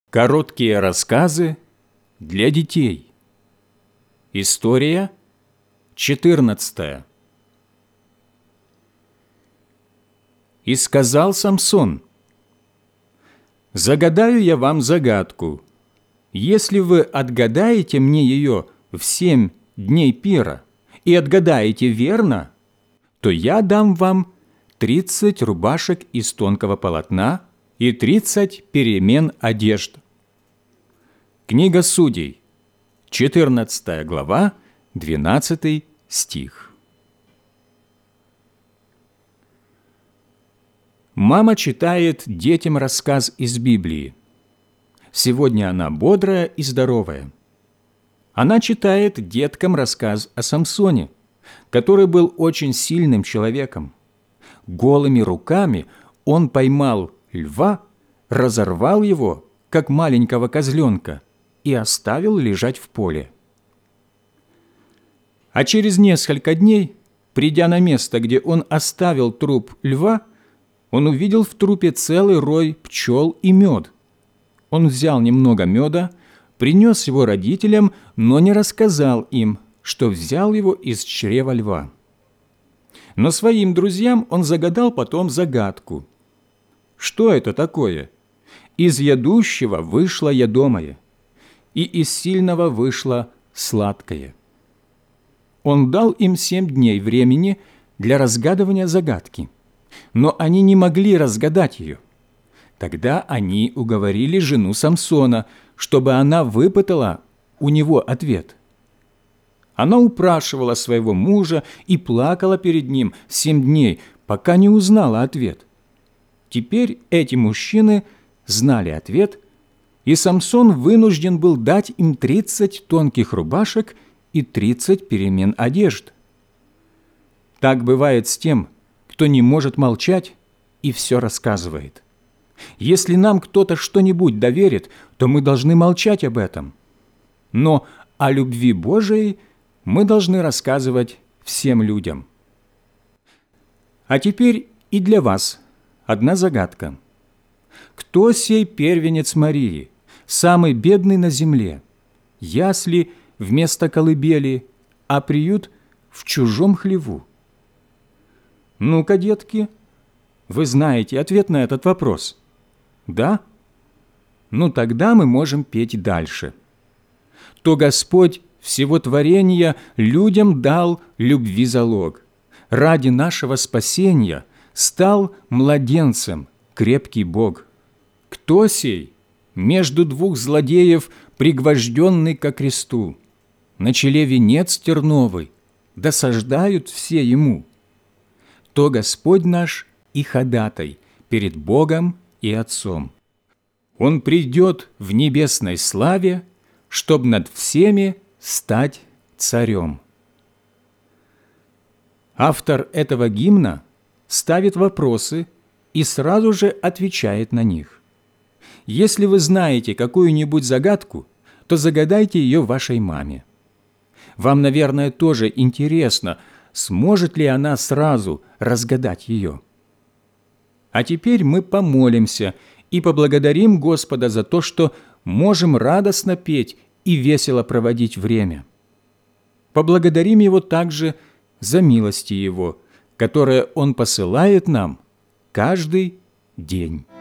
Короткие рассказы для детей. История 14. «И сказал Самсон: загадаю я вам загадку. Если вы отгадаете мне ее в 7 дней пира и отгадаете верно, то я дам вам 30 рубашек из тонкого полотна и 30 перемен одежд». Книга Судей, 14 глава, 12 стих. Мама читает детям рассказ из Библии. Сегодня она бодрая и здоровая. Она читает деткам рассказ о Самсоне, который был очень сильным человеком. Голыми руками он поймал льва, разорвал его, как маленького козленка, и оставил лежать в поле. А через несколько дней, придя на место, где он оставил труп льва, он увидел в трупе целый рой пчел и мед. Он взял немного меда, принес его родителям, но не рассказал им, что взял его из чрева льва. Но своим друзьям он загадал потом загадку. Что это такое? Из ядущего вышло ядомое, и из сильного вышло сладкое. Он дал им 7 дней времени для разгадывания загадки, но они не могли разгадать ее. Тогда они уговорили жену Самсона, чтобы она выпытала у него ответ. Она упрашивала своего мужа и плакала перед ним 7 дней, пока не узнала ответ. Теперь эти мужчины знали ответ, и Самсон вынужден был дать им 30 тонких рубашек и 30 перемен одежд. Так бывает с тем, кто не может молчать и все рассказывает. Если нам кто-то что-нибудь доверит, то мы должны молчать об этом. Но о любви Божией мы должны рассказывать всем людям. А теперь и для вас одна загадка. Кто сей первенец Марии, самый бедный на земле? Ясли вместо колыбели, а приют в чужом хлеву? Ну-ка, детки, вы знаете ответ на этот вопрос? Да? Ну тогда мы можем петь дальше. То Господь всего творения людям дал любви залог. Ради нашего спасения стал младенцем крепкий Бог. Кто сей? Между двух злодеев, пригвожденный ко кресту. На челе венец терновый, досаждают все ему. То Господь наш и ходатай перед Богом и Отцом. Он придет в небесной славе, чтоб над всеми стать царем. Автор этого гимна ставит вопросы и сразу же отвечает на них. Если вы знаете какую-нибудь загадку, то загадайте ее вашей маме. Вам, наверное, тоже интересно, сможет ли она сразу разгадать ее. А теперь мы помолимся и поблагодарим Господа за то, что можем радостно петь и весело проводить время. Поблагодарим Его также за милости Его, которые Он посылает нам каждый день.